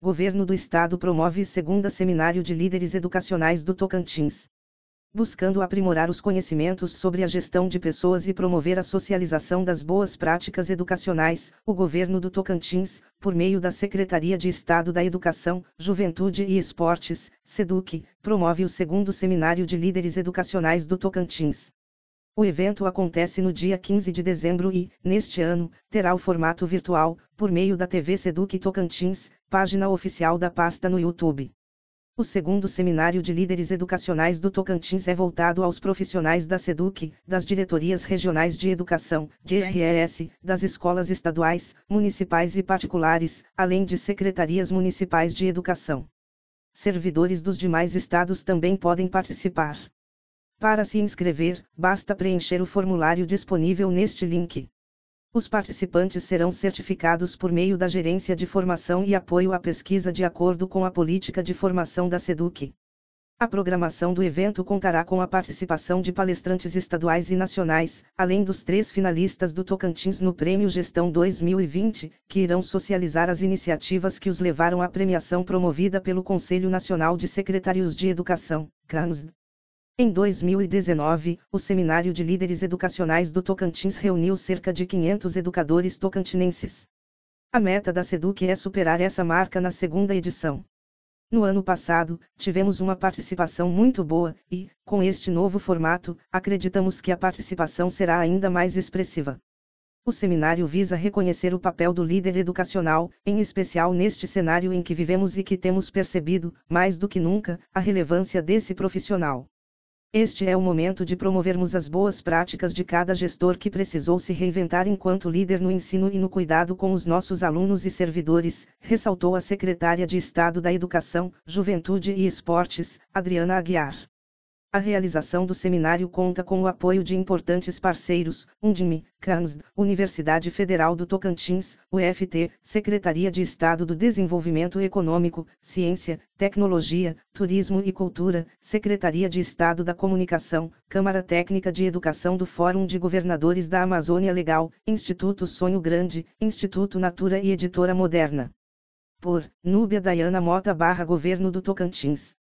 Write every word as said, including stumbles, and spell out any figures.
Governo do Estado promove segunda Seminário de Líderes Educacionais do Tocantins. Buscando aprimorar os conhecimentos sobre a gestão de pessoas e promover a socialização das boas práticas educacionais, o Governo do Tocantins, por meio da Secretaria de Estado da Educação, Juventude e Esportes, SEDUC, promove o segundo Seminário de Líderes Educacionais do Tocantins. O evento acontece no dia quinze de dezembro e, neste ano, terá o formato virtual, por meio da T V SEDUC Tocantins, página oficial da pasta no YouTube. O segundo Seminário de Líderes Educacionais do Tocantins é voltado aos profissionais da SEDUC, das diretorias regionais de educação, D R E S, das escolas estaduais, municipais e particulares, além de secretarias municipais de educação. Servidores dos demais estados também podem participar. Para se inscrever, basta preencher o formulário disponível neste link. Os participantes serão certificados por meio da Gerência de Formação e Apoio à Pesquisa de acordo com a política de formação da SEDUC. A programação do evento contará com a participação de palestrantes estaduais e nacionais, além dos três finalistas do Tocantins no Prêmio Gestão dois mil e vinte, que irão socializar as iniciativas que os levaram à premiação promovida pelo Conselho Nacional de Secretários de Educação, CANSD. Em dois mil e dezenove, o Seminário de Líderes Educacionais do Tocantins reuniu cerca de quinhentos educadores tocantinenses. A meta da SEDUC é superar essa marca na segunda edição. No ano passado, tivemos uma participação muito boa, e, com este novo formato, acreditamos que a participação será ainda mais expressiva. O seminário visa reconhecer o papel do líder educacional, em especial neste cenário em que vivemos e que temos percebido, mais do que nunca, a relevância desse profissional. Este é o momento de promovermos as boas práticas de cada gestor que precisou se reinventar enquanto líder no ensino e no cuidado com os nossos alunos e servidores, ressaltou a secretária de Estado da Educação, Juventude e Esportes, Adriana Aguiar. A realização do seminário conta com o apoio de importantes parceiros, Undime, CANSD, Universidade Federal do Tocantins, U F T, Secretaria de Estado do Desenvolvimento Econômico, Ciência, Tecnologia, Turismo e Cultura, Secretaria de Estado da Comunicação, Câmara Técnica de Educação do Fórum de Governadores da Amazônia Legal, Instituto Sonho Grande, Instituto Natura e Editora Moderna. Por Núbia Dayana Mota barra Governo do Tocantins.